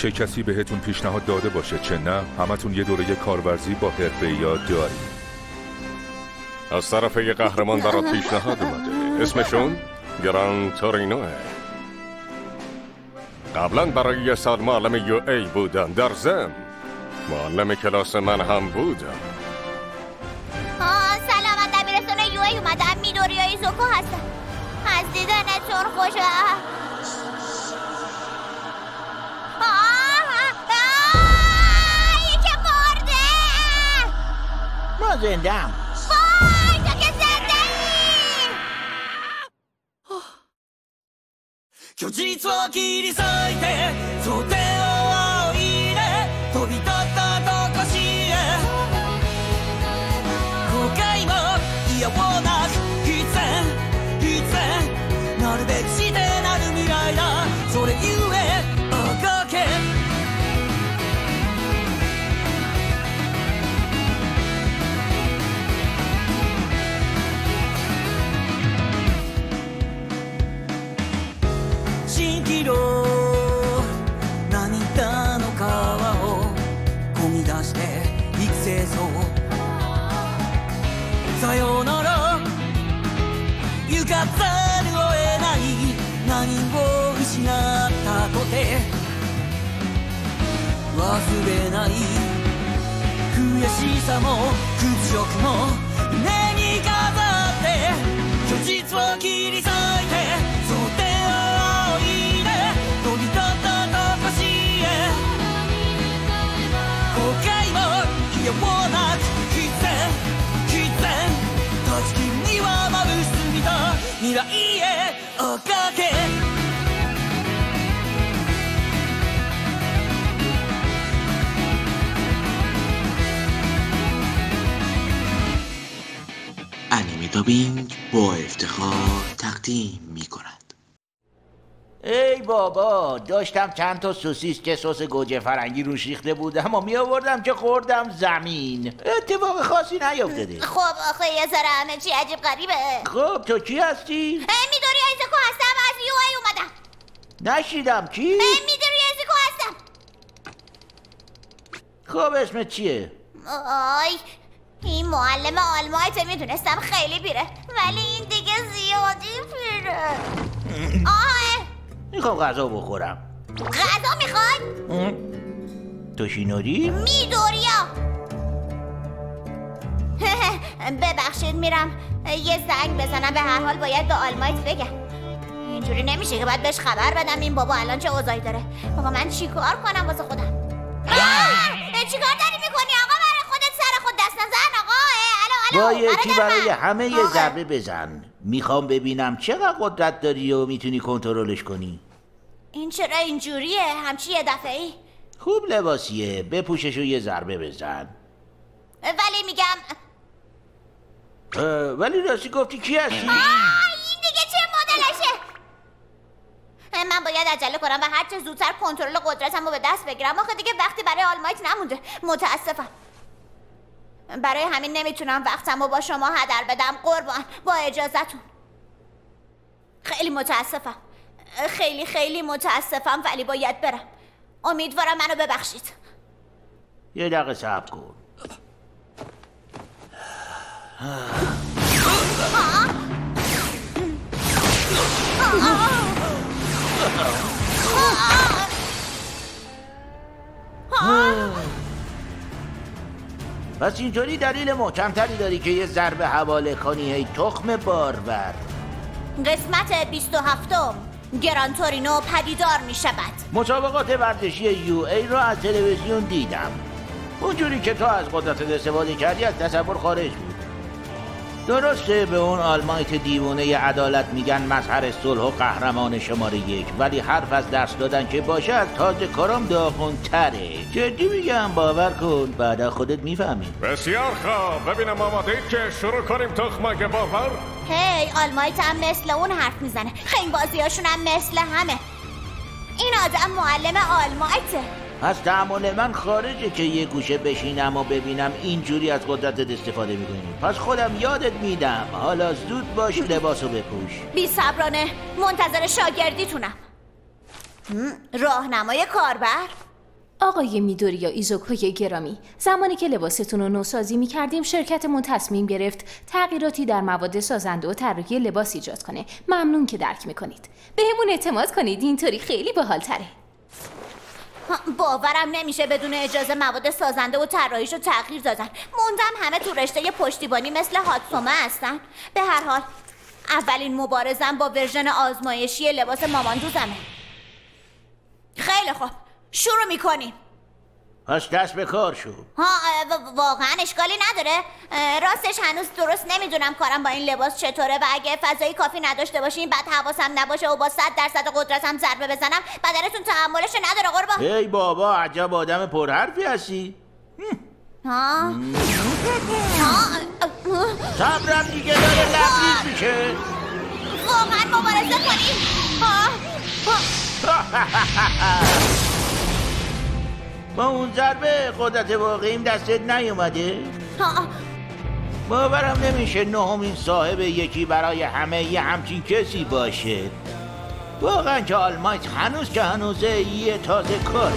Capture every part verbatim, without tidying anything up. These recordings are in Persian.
چه کسی بهتون پیشنهاد داده باشه چه نه، همتون یه دوره کارورزی با حرفه‌ای‌ها دارید. از طرف یه قهرمان برات پیشنهاد اومده، اسمشون گران تورینوه. قبلا برای یه سال معلم یو ای بودن، در ضمن معلم کلاس من هم بودم. آه سلام، از دبیرستان یو ای اومدم. میدوریا ایزوکو هستم. از دیدنتون خوشم. ما زنده هم. وای تو که زنده ای. 今日実は切り裂いて想定を追いね飛び立ったとこしへ後悔も嫌をなく必然必然なるべくしてなる未来だそれゆえあがけ蜃気楼涙の川をこぎ出して育成層さよなら行かざるを得ない何を失ったとて忘れない悔しさも屈辱も胸に飾って今日実は切り裂いて想定を追いね飛び立ったとこしへ後悔もひよもなく必然必然断ち切るにはまぶしすぎた未来へあがけ انیمه دابینگ با افتخار تقدیم می کند. ای بابا، داشتم چند تا سوسیس که سس گوجه فرنگی روش ریخته بودم و می آوردم که خوردم زمین. اتفاق خاصی نیفتاده. خب آخه یه ذره همه چی عجیب غریبه. خب تو کی هستی؟ میدوری ایزوکو هستم، از یو ای اومدم. نشیدم چی؟ میدوری ایزوکو هستم. خب اسمت چیه؟ آی این معلم آلمایت میدونستم خیلی پیره، ولی این دیگه زیادی پیره. آه میخوام غذا بخورم. غذا میخوای؟ توشینوری؟ میدوریا. ببخشید میرم یه زنگ بزنم، به هر حال باید به آلمایت بگم. اینجوری نمیشه که باید بهش خبر بدم این بابا الان چه اوضاعی داره. آقا من چیکار کنم واسه خودم؟ چیکار داری میکنی آقا؟ برای خودت سر خود دست نزن آقا. الو با الو یکی برای همه یه ضربه بزن. میخوام ببینم چقدر قدرت داری و میتونی کنترلش کنی. این چرا اینجوریه؟ همچی یه دفعه‌ای؟ خوب لباسیه، بپوشش و یه ضربه بزن. ولی میگم ولی راستی گفتی کی هستی؟ این دیگه چه مدلشه؟ من باید عجله کنم و هر چه زودتر کنترل قدرتم رو به دست بگیرم. آخه دیگه وقتی برای آلمایت نمونده. متاسفم. برای همین نمیتونم وقتم رو با شما هدر بدم قربان. با اجازتون. خیلی متاسفم. خیلی خیلی متاسفم ولی باید برم. امیدوارم منو ببخشید. یه دقیقه صبر کن. پس اینطوری دلیل محکمتری داری که یه ضربه حواله کنی ای تخم بارور. قسمت بیست و هفتم گران تورینو پدیدار می شود. مسابقات ورزشی یو ای رو از تلویزیون دیدم. اونجوری که تو از قدرت استفاده کردی از تصور خارج بود. درسته به اون آلمایت دیوونه عدالت میگن مظهر صلح و قهرمان شماره یک، ولی حرف از درس دادن که باشه از تازه کارم داغون تره. جدی میگم باور کن بعدا خودت میفهمی. بسیار خوب، ببینم آماده که شروع کنیم تخمک باور. هی آلمایت هم مثل اون حرف میزنه. خیلی بازیاشون هم مثل همه. این آدم معلم آلمایته. از تحمل من خارجه که یه گوشه بشینم و ببینم اینجوری از قدرتت استفاده میکنی. پس خودم یادت میدم. حالا زود باش لباسو بپوش. بی صبرانه منتظر شاگردیتونم. راهنمای کاربر؟ آقای میدوری یا ایزوکوی گرامی، زمانی که لباستون رو نوسازی می کردیم شرکتمون تصمیم گرفت تغییراتی در مواد سازنده و طراحی لباس ایجاد کنه. ممنون که درک میکنید. بهمون اعتماد کنید، اینطوری خیلی باحال‌تره. باورم نمیشه بدون اجازه مواد سازنده و طراحیشو تغییر دادن. موندم همه تو رشته پشتیبانی مثل هاتسومه هستن. به هر حال اولین مبارزم با ورژن آزمایشی لباس ماماندوزمه. خیلی خوب، شروع میکنیم. پس دست به کار شو. ها واقعا اشکالی نداره. راستش هنوز درست نمیدونم کارم با این لباس چطوره و اگه فضایی کافی نداشته باشین بعد حواسم نباشه و با صد درصد قدرتم ضربه بزنم بدنتون تحملش نداره قربان. ای بابا عجب آدم پرحرفی هستی. ها صبرم دیگه داره لبریز میشه. واقعا مبارزه کنیم. ها با اون ضربه قدرت واقعیم دستت نیومده؟ ها باورم نمیشه نهمین صاحب یکی برای همه یه همچین کسی باشه. واقعا که آلمایت هنوز که هنوزه یه تازه کار.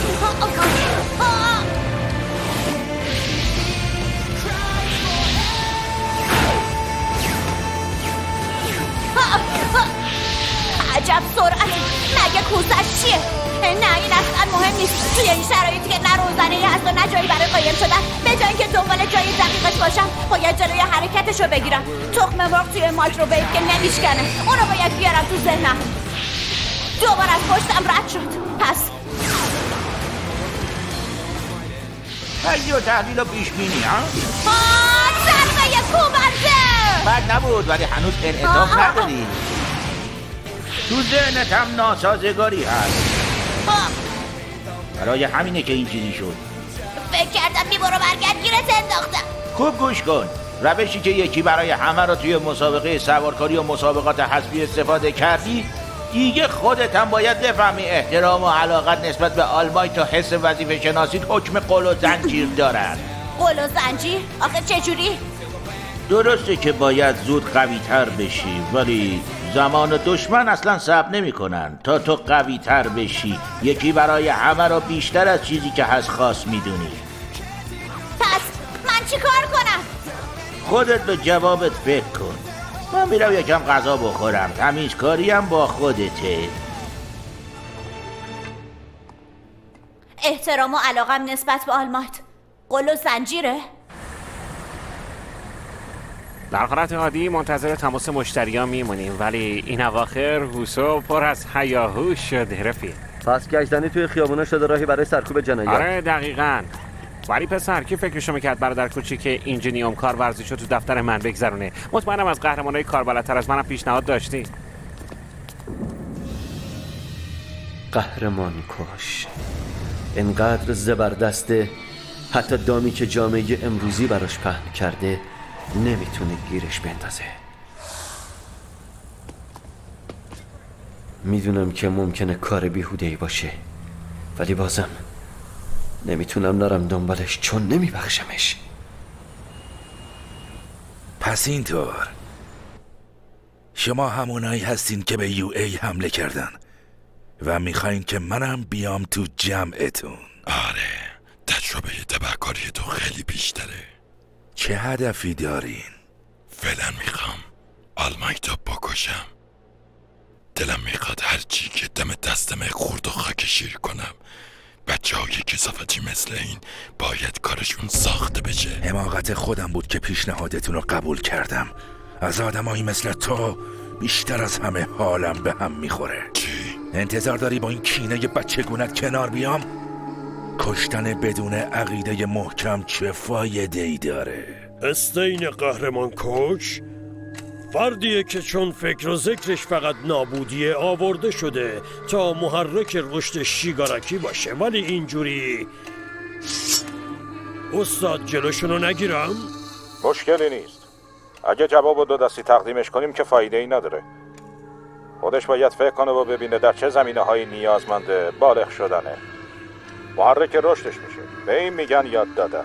عجب سرعتی. مگه کوسش چیه؟ نه این اصلا مهم نیست. توی این شرایطی که نه روزنه‌ای هست و نه جایی برای قایم شدن، به جای اینکه دنبال جای دقیقش باشم باید جلوی حرکتشو بگیرم. تخم مرغ توی مایکروویو که نمیشکنه، اونو باید بیارم تو ذهنم. دوباره از پشتم رد شد. پس تجزیه و تحلیل و پیش بینی ها؟ آه ضربه کوبنده بد نبود ولی هنوز انعطاف نداری. تو ذهنت هم ناسازگاری هست. برای همینه که اینجوری شد. فکر کردم میبرو برگرد گیرت انداختم. خوب گوش کن. روشی که یکی برای همه رو توی مسابقه سوارکاری و مسابقات حذفی استفاده کردی، دیگه خودت هم باید بفهمی احترام و علاقت نسبت به آلمایت و حس وظیفه شناسیت حکم قل و زنجیر دارن. قل و زنجیر؟ آخه چجوری؟ درسته که باید زود قوی تر بشی ولی زمان و دشمن اصلا صبر نمی کنن تا تو قوی تر بشی. یکی برای همه رو بیشتر از چیزی که هست خاص میدونی. پس من چی کار کنم؟ خودت به جوابت فکر کن. من میرم یکم غذا بخورم. تمیزکاری هم با خودته. احترام و علاقم نسبت به آلمایت قل و زنجیره؟ در حالت عادی منتظر تماس مشتریان میمونیم ولی این اواخر هوسو پر از هیاهو شده رفیق. پس گشتنی توی خیابونا شده راهی برای سرکوب جنایت. آره دقیقاً. ولی پسر کی فکرشو میکرد برادر کوچیک اینجینیوم کار ورزیشو تو دفتر من بگذرونه؟ مطمئنم از قهرمانای کار بالاتر از منم پیشنهاد داشتی. قهرمان کش انقدر زبردسته حتی دامی که جامعه امروزی براش پهن کرده نمیتونه گیرش بندازه. میدونم که ممکنه کار بیهوده‌ای باشه ولی بازم نمیتونم نرم دنبالش چون نمیبخشمش. پس اینطور شما همونایی هستین که به یو ای حمله کردن و میخواین که منم بیام تو جمعتون. آره تجربه تبهکاری تو خیلی بیشتره. چه هدفی دارین؟ فعلا میخوام آلمایتو بکشم. دلم میخواد هر چی که دم دستم خورد و خاک شیر کنم. بچه های کثافتی مثل این باید کارشون ساخته بشه. حماقت خودم بود که پیشنهادتون رو قبول کردم. از آدمایی مثل تو بیشتر از همه حالم به هم میخوره. چی؟ انتظار داری با این کینه بچگونت کنار بیام؟ کشتن بدون عقیده محکم چه فایده ای داره؟ استین قهرمان کش فردیه که چون فکر و ذکرش فقط نابودیه آورده شده تا محرک رشد شیگاراکی باشه. ولی اینجوری استاد جلوشونو نگیرم؟ مشکلی نیست. اگه جواب دو دستی تقدیمش کنیم که فایده ای نداره. خودش باید فکر کنه و ببینه در چه زمینه هایی نیازمند بالغ شدنه. محرک رشدش میشه. به این میگن یاد دادن.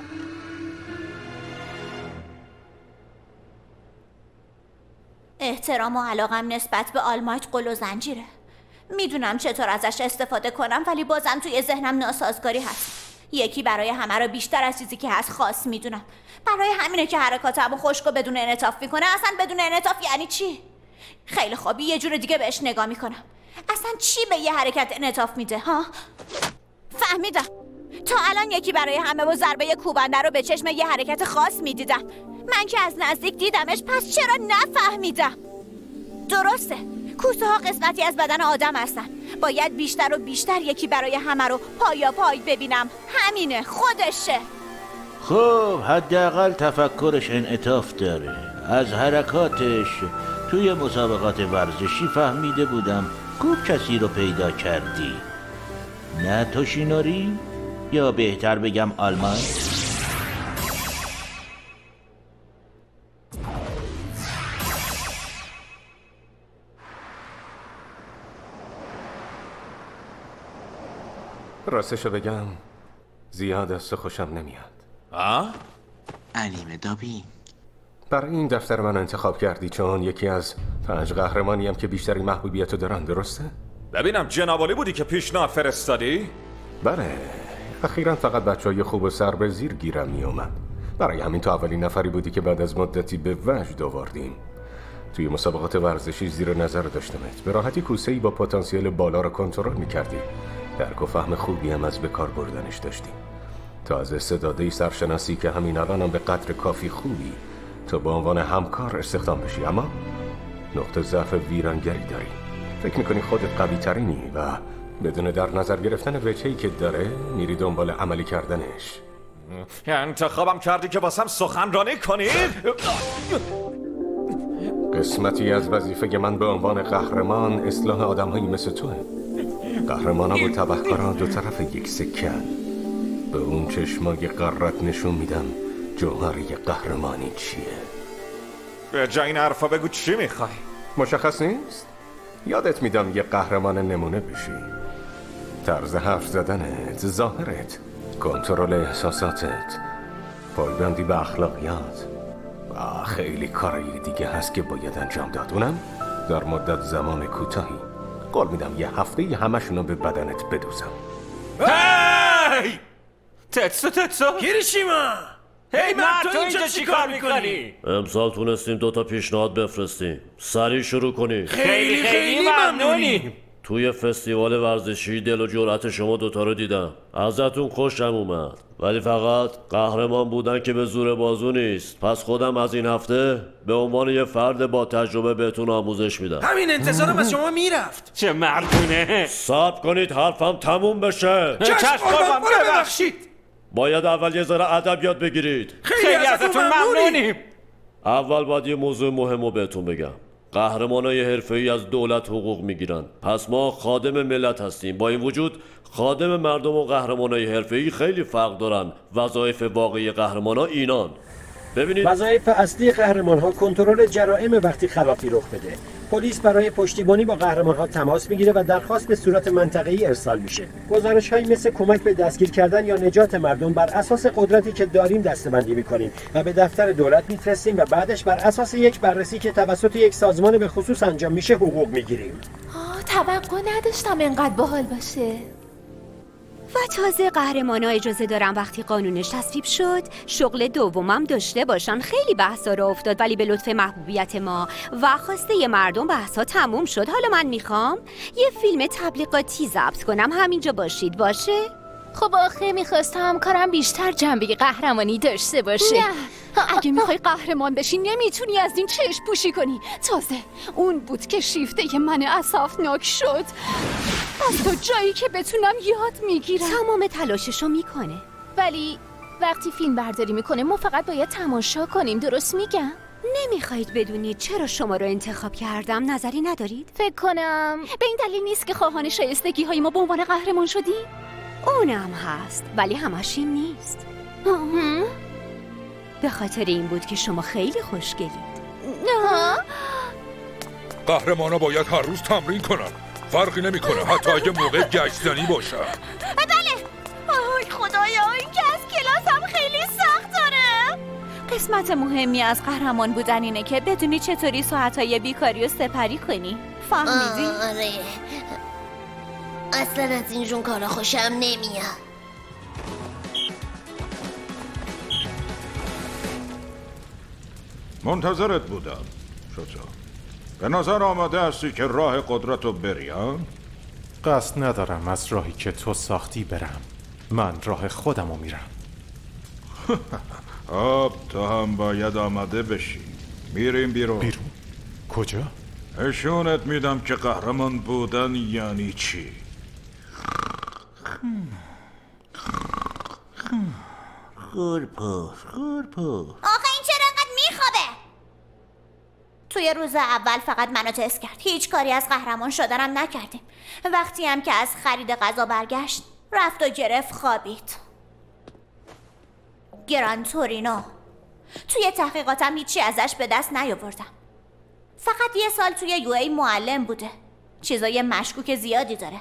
احترام و علاقم نسبت به آلمایت قل و زنجیره. میدونم چطور ازش استفاده کنم، ولی بازم توی ذهنم ناسازگاری هست. یکی برای همه رو بیشتر از چیزی که هست خاص میدونم. برای همینه که حرکاتمو خشک و بدون انعطاف میکنه. اصلا بدون انعطاف یعنی چی؟ خیلی خوبی، یه جور دیگه بهش نگاه میکنم. اصلا چی به یه حرکت انعطاف میده ها؟ فهمیدم. تا الان یکی برای همه با ضربه کوبنده رو به چشم یه حرکت خاص میدیدم. من که از نزدیک دیدمش، پس چرا نفهمیدم؟ درسته، کوسه ها قسمتی از بدن آدم هستن. باید بیشتر و بیشتر یکی برای همه رو پایا پای ببینم. همینه، خودشه. خب حداقل تفکرش انعطاف داره. از حرکاتش توی مسابقات ورزشی فهمیده بودم خوب کسی رو پیدا کردی. نه توشینوری؟ یا بهتر بگم آلمایت؟ راستشو بگم زیاد از تو خوشم نمیاد. آه؟ انیمه دابینگ. برای این دفتر من انتخاب کردی چون یکی از پنج قهرمانیم که بیشتری محبوبیتو دارن، درسته؟ ببینم جنابالی بودی که پیشنهاد فرستادی؟ بله، اخیراً فقط بچهای خوب و سر به زیر گیرم می اومد. برای همین تو اولین نفری بودی که بعد از مدتی به وجد آوردیم. توی مسابقات ورزشی زیر نظر داشتمت. به راحتی کوسه‌ای با پتانسیل بالا رو کنترل می‌کردی. درک و فهم خوبی هم از به کار بردنش داشتی. تا از استعدادی سرشناسی که همین الان هم به قدر کافی خوبی تو به عنوان همکار استخدام بشی، اما نقطه ضعف ویرانگری داری. فکر میکنی خودت قوی ترینی و بدون در نظر گرفتن وجهی که داره میری دنبال عملی کردنش. انتخابم کردی که واسم سخنرانی کنی؟ قسمتی از وظیفه من به عنوان قهرمان اصلاح آدم‌هایی مثل توه. قهرمان‌ها و تبهکاران دو طرف یک سکه‌ان. به اون چشمای قرت نشون میدم جوهر یه قهرمانی چیه. به جای این حرفا بگو چی میخوای؟ مشخص نیست؟ یادت میدم یه قهرمان نمونه بشی. طرز حرف زدنت، ظاهرت، کنترل احساساتت، پایبندی به اخلاقیات و خیلی کارهای دیگه هست که باید انجام داد. اونم در مدت زمان کوتاهی. قول میدم یه هفته ی همشونو به بدنت بدوزم. هی! تتسو تتسو کیریشیما، هی من تو اینجا چی کار میکنی؟ امسال تونستیم دوتا پیشنهاد بفرستیم. سریع شروع کنی. خیلی خیلی ممنونیم. توی فستیوال ورزشی دل و جرأت شما دوتا رو دیدم. ازتون خوشم اومد، ولی فقط قهرمان بودن که به زور بازو نیست. پس خودم از این هفته به عنوان یه فرد با تجربه بهتون آموزش میدم. همین انتظارم از شما میرفت. چه مردونه. صبر کنید حرفم تموم بشه. چشم قربان، ببخشید. باید اول یه ذره ادب یاد بگیرید. خیلی ازتون ممنونیم. اول باید یه موضوع مهم رو بهتون بگم. قهرمانای حرفه‌ای از دولت حقوق میگیرن، پس ما خادم ملت هستیم. با این وجود خادم مردم و قهرمانای حرفه‌ای خیلی فرق دارن. وظایف واقعی قهرمانا اینان. ببینید، وظایف اصلی قهرمان‌ها کنترل جرائم وقتی خلافی رخ بده. پلیس برای پشتیبانی با قهرمان‌ها تماس میگیره و درخواست به صورت منطقه‌ای ارسال میشه. گزارش‌هایی مثل کمک به دستگیر کردن یا نجات مردم بر اساس قدرتی که داریم دسته‌بندی می‌کنیم و به دفتر دولت می‌فرستیم و بعدش بر اساس یک بررسی که توسط یک سازمان به خصوص انجام میشه حقوق می‌گیریم. آه، توقع نداشتم اینقدر باحال باشه. و تازه قهرمانا اجازه دارم وقتی قانونش تصویب شد شغل دومم داشته باشن. خیلی بحثا را افتاد، ولی به لطف محبوبیت ما و خواسته مردم بحثا تموم شد. حالا من میخوام یه فیلم تبلیغاتی ضبط کنم. همینجا باشید باشه؟ خب آخه میخواستم کارم بیشتر جنبه قهرمانی داشته باشه. نه، اگه میخوای قهرمان بشی نمیتونی از این چشم پوشی کنی. تازه اون بود که شیفته من اسفناک شد. از تو جایی که بتونم یاد میگیرم. تمام تلاششو میکنه، ولی وقتی فیلم برداری میکنه ما فقط باید تماشا کنیم. درست میگم؟ نمیخواید بدونید چرا شما رو انتخاب کردم؟ نظری ندارید؟ فکر کنم به این دلیل نیست که خواهان شایستگی های ما به عنوان قهرمان شدی؟ اونم هست، ولی همش این نیست. به خاطر این بود که شما خیلی خوشگلید. قهرمانا باید هر روز تمرین کنن. فرقی نمیکنه حتی اگه موقع گشتنی باشه. بله. آی خدایا، این که از کلاسم خیلی سخت داره. قسمت مهمی از قهرمان بودن اینه که بدونی چطوری ساعتهای بیکاری رو سپری کنی. فهمیدی؟ آره. اصلا از این جون کارا خوشم نمیاد. منتظرت بودم. چطور؟ به نظر آماده هستی که راه قدرت رو بریم؟ قصد ندارم از راهی که تو ساختی برم. من راه خودم رو میرم. آب تو هم باید آماده بشی. میریم بیرون. بیرون؟ کجا؟ نشونت میدم که قهرمان بودن یعنی چی. خورپوش خورپوش آخه این چرا انقدر میخوابه؟ توی روز اول فقط منو تست کرد. هیچ کاری از قهرمان شدنم نکردیم. وقتی هم که از خرید غذا برگشت رفت و گرفت خوابید. گران تورینو. توی تحقیقاتم هیچی ازش به دست نیاوردم. فقط یه سال توی یو ای معلم بوده. چیزای مشکوک زیادی داره.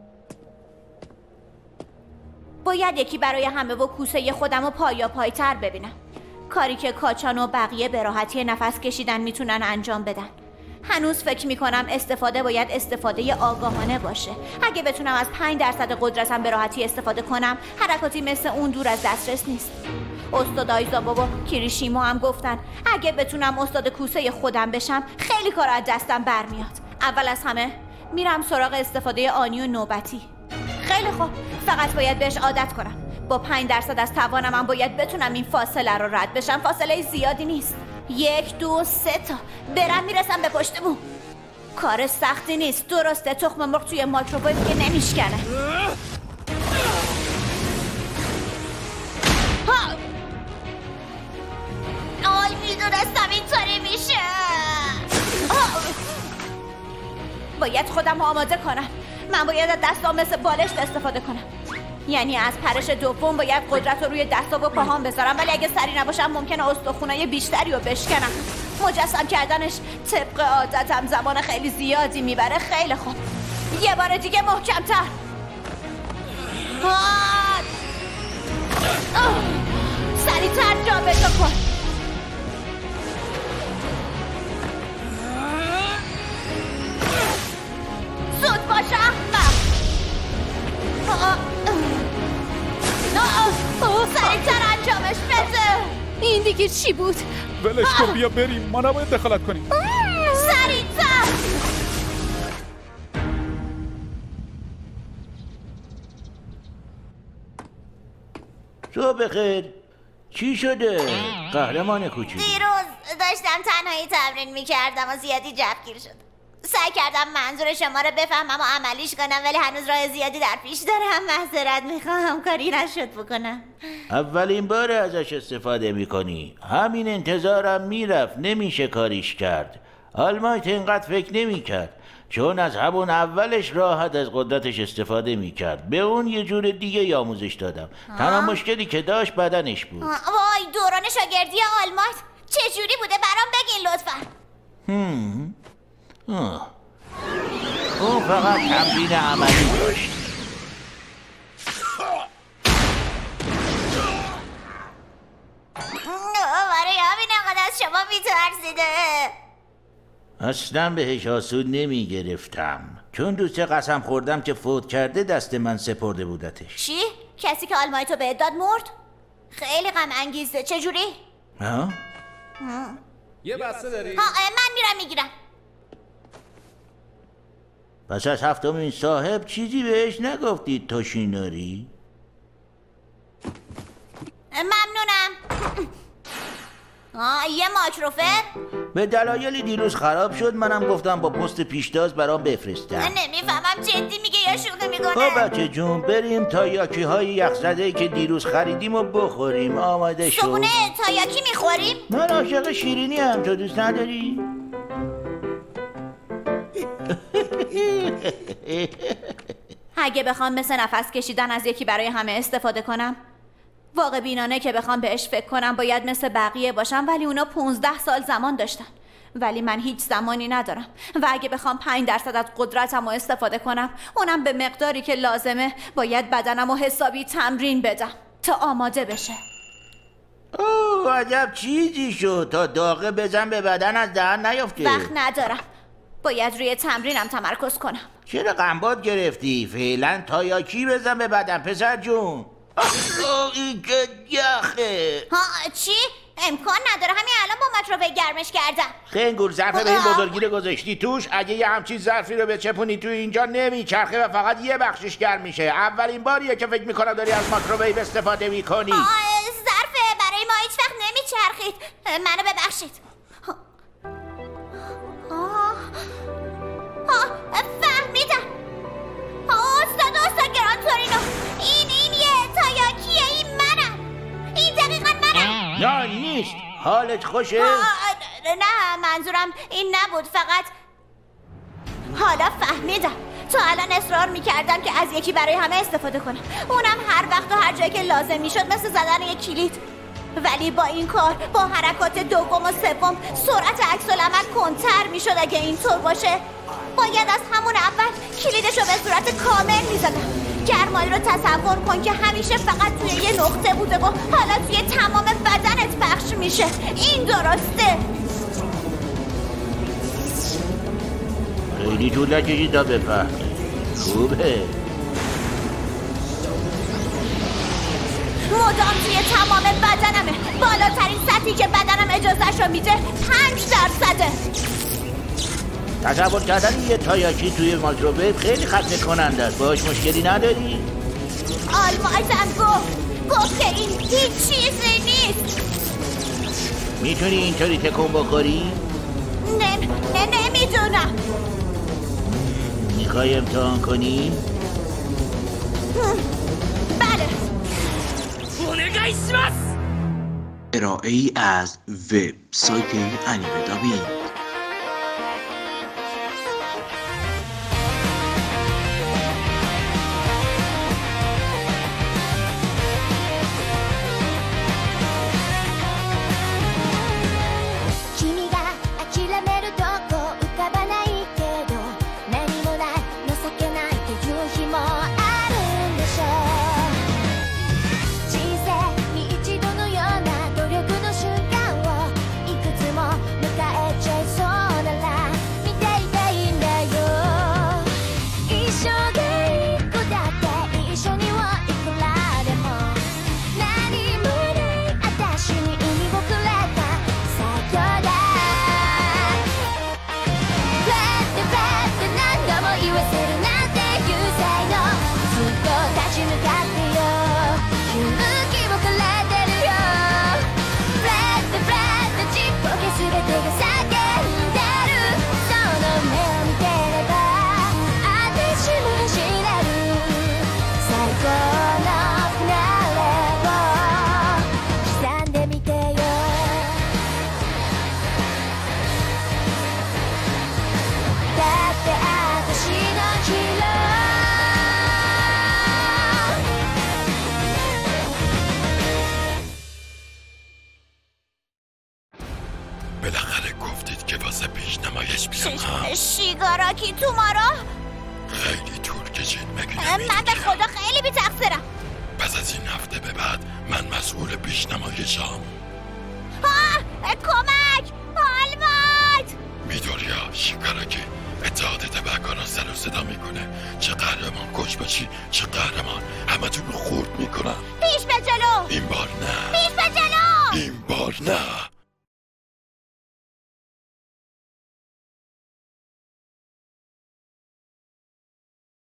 باید یکی برای همه و کوسه خودم و پایا پایتر ببینم. کاری که کاچان و بقیه به راحتی نفس کشیدن میتونن انجام بدن. هنوز فکر میکنم استفاده باید استفاده آگاهانه باشه. اگه بتونم از پنج درصد قدرتم به راحتی استفاده کنم، حرکاتی مثل اون دور از دسترس نیست. استاد آیزابا و کریشیما هم گفتن اگه بتونم استاد کوسه خودم بشم خیلی کار از دستم برمیاد. اول از همه میرم سراغ استفاده آنی و نوبتی. خیلی خوب، فقط باید بهش عادت کنم. با پنج درصد از توانم هم باید بتونم این فاصله رو رد بشم. فاصله زیادی نیست. یک دو سه تا برم میرسم به پشت بوم. کار سختی نیست. درسته تخم مرغ توی مایکروویو که نمیشکنه. آی میدونستم اینطوری میشه. باید خودم رو آماده کنم. من باید از دستام مثل بالشت استفاده کنم. یعنی از پرش دوم باید قدرت رو روی دستا و پاهام بذارم، ولی اگه سری نباشم ممکنه استخونای بیشتری رو بشکنم. مجسم کردنش طبق عادتم زمان خیلی زیادی میبره. خیلی خوب، یه بار دیگه محکم‌تر. سریع‌تر جا به جا کن. زود باش احمق. سریع‌تر انجامش بده. این دیگه چی بود؟ ولش کن، بیا بریم. ما نباید دخالت کنیم. سریع‌تر. صبح بخیر. چی شده؟ قهرمان کوچیک. دیروز داشتم تنهایی تمرین میکردم و زیادی جوگیر شد. سعی کردم منظور شما رو بفهمم و عملیش کنم، ولی هنوز راه زیادی در پیش دارم. معذرت میخوام، کاری نشد بکنم. اولین بار ازش استفاده میکنی. همین انتظارم میرفت. نمیشه کاریش کرد. آلمایت اینقدر فکر نمیکرد، چون از همون اولش راحت از قدرتش استفاده میکرد. به اون یه جور دیگه آموزش دادم. تنها مشکلی که داشت بدنش بود. وای، دوران شاگردی آلمایت چجوری بوده؟ برام بگین لطفا. هم. آه. اون فقط تمرین عملی داشت. برای همین انقدر از شما میترسیده. اصلا بهش آسود نمی گرفتم، چون دوست قسم خوردم که فوت کرده دست من سپرده بودتش. چی؟ کسی که آلمایتو به داد مرد؟ خیلی غم انگیزه. چجوری؟ ها؟ یه بسته داری؟ ها، من میرم میگیرم. پس از هفتمین صاحب چیزی بهش نگفتید توشینوری؟ ممنونم. آه، یه مایکروفر؟ به دلایلی دیروز خراب شد. منم گفتم با پست پیشتاز برام بفرستم. نمیفهمم جدی میگه یا شوخی میکنه. خب بچه جون، بریم تایاکی های یخزده که دیروز خریدیم و بخوریم. آماده شو. صبحونه تایاکی میخوریم؟ من عاشق شیرینی هم. تو دوست نداری؟ اگه بخوام مثل نفس کشیدن از یکی برای همه استفاده کنم، واقع بینانه که بخوام بهش فکر کنم باید مثل بقیه باشم، ولی اونا پونزده سال زمان داشتن، ولی من هیچ زمانی ندارم. و اگه بخوام پنج درصد از قدرتم رو استفاده کنم، اونم به مقداری که لازمه، باید بدنم رو حسابی تمرین بدم تا آماده بشه. اوه، عجب چیزی شد. تا داغه بزن به بدن از دهن نیفته. وقت ندارم، باید روی تمرینم تمرکز کنم. چرا قنباد گرفتی؟ فعلا تایاکی بزن به بدن پسر جون. آه این که یخه. ها چی؟ امکان نداره، همین الان با مایکروویو گرمش کردم. خنگور ظرف به این بزرگی رو گذاشتی توش؟ اگه یه همچین ظرفی رو بچپونی تو اینجا نمیچرخه و فقط یه بخشش گرم میشه. اولین باریه که فکر میکنم داری از مایکروویو استفاده میکنی. ظرفه برای ما هیچ وقت نمیچرخید. منو ببخشید. آه آه فهمیدم. استاد استاد گران تورینو، این این یه تایاکیه، این منم، این دقیقا منم. نه نیست. حالت خوشه؟ نه منظورم این نبود، فقط حالا فهمیدم. تا الان اصرار میکردم که از یکی برای همه استفاده کنم، اونم هر وقت و هر جایی که لازم میشد، مثل زدن یک کلید. ولی با این کار، با حرکات دوم و سوم، سرعت عکس العمل کندتر میشد. اگه اینطور باشه باید از همون اول کلیدشو به صورت کامل میزدم. گرمایی رو تصور کن که همیشه فقط توی یه نقطه بوده و حالا توی تمام بدنت پخش میشه. این درسته. خیلی طول نکشید تا بفهمی. خوبه. مدام توی تمام بدنمه. بالاترین سطحی که بدنم اجازهشو میده پنج درصده. تصور کردن یه تایاکی توی مایکروویو خیلی خسته کننده است. باهاش مشکلی نداری؟ آلمایتم گفت گفت که این هیچ چیزی نیست. میتونی اینطوری تکون بخوری؟ نه نه نمیدونم. میخوای امتحان کنی؟ بله. ارائه ای از وبسایت انیمه دابینگ. بالاخره گفتید که واسه پیش نمایش بیام. شیگاراکی تومارو؟ خیلی طول کشید. مگه من به خدا خیلی بی تقصیرم. پس از این هفته به بعد من مسئول پیش نمایشم. کمک! آلمایت! میدوریا شیگاراکی اتحاد تبهکاران سر و صدا میکنه. چه قهرمان کش باشی چه قهرمان، همه تون رو خورد میکنم. پیش به جلو! این بار نه. پیش به جلو! این بار نه.